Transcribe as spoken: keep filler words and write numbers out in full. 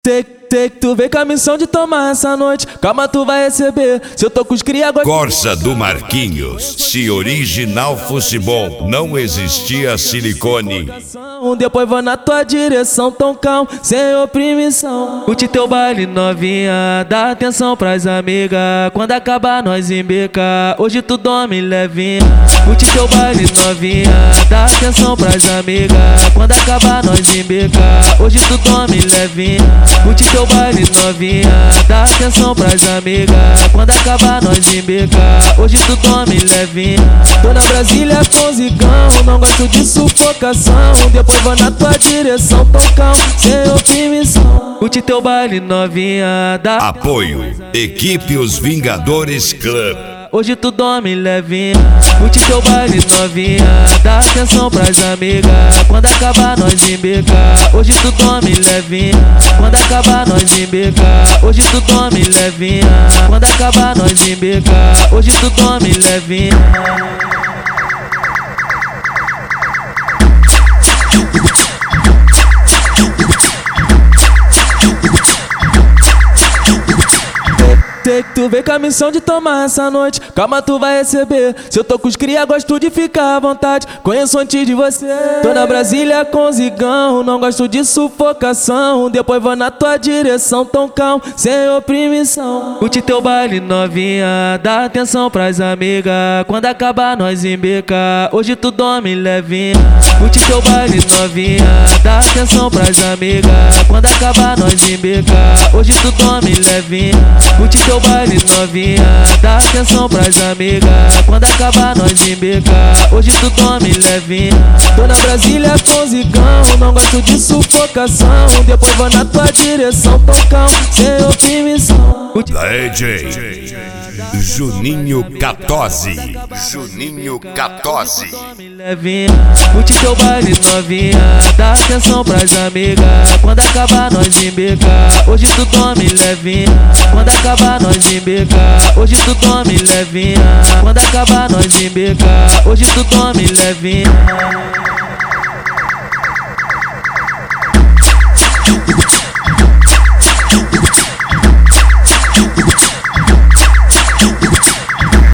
Tem, tem que tu vem com a missão de tomar essa noite. Calma, tu vai receber. Se eu tô com os cria agora. Corsa do Marquinhos. Se original fosse bom, não existia silicone. Depois vou na tua direção, tão calmo, sem oprimição. Curte teu baile novinha, dá atenção pras amigas. Quando acabar nós embeca, hoje tu dorme levinha. Curte teu baile novinha, dá atenção pras amigas. Quando acabar nós embeca, hoje tu dorme levinha. Curte teu baile novinha, dá atenção pras amigas. Quando acabar nós embeca, hoje tu dorme levinha. Tô na Brasília com zigão, não gosto de sufocação. Depois vou na tua direção, tão calmo, sem oprimição. Curte teu baile novinha, dá Apoio Equipe Os Vingadores Club. Hoje tu dorme levinha. Curte teu baile novinha, dá atenção pras amigas. Quando acabar nós embeca, hoje tu dorme levinha. Quando acabar nós embeca, hoje tu dorme levinha. Quando acabar nós embeca, hoje tu dorme levinha. Sei que tu vem com a missão de tomar essa noite. Calma, tu vai receber. Se eu tô com os cria, gosto de ficar à vontade. Conheço antes de você. Tô na Brasília com zigão, não gosto de sufocação. Depois vou na tua direção, tão calmo, sem oprimição. Curte teu baile novinha, dá atenção pras amigas. Quando acabar nós embeca, hoje tu dorme levinha. Curte teu baile novinha, dá atenção pras amigas. Quando acabar nós embeca, hoje tu dorme levinha. Curte teu baile novinha, dá atenção pras amigas. Quando acabar nós embeca, hoje tu dorme levinha. Tô na Brasília com zigão, não gosto de sufocação. Depois vou na tua direção, tão calmo, sem oprimição. D J Juninho Catozzi. Juninho Catozzi. Curte teu baile novinha, dá atenção pras amigas. Quando acabar nós embeca, hoje tu dorme levinha. Quando acabar nós embeca, hoje tu dorme levinha. Quando acabar nós embeca, hoje tu dorme levinha.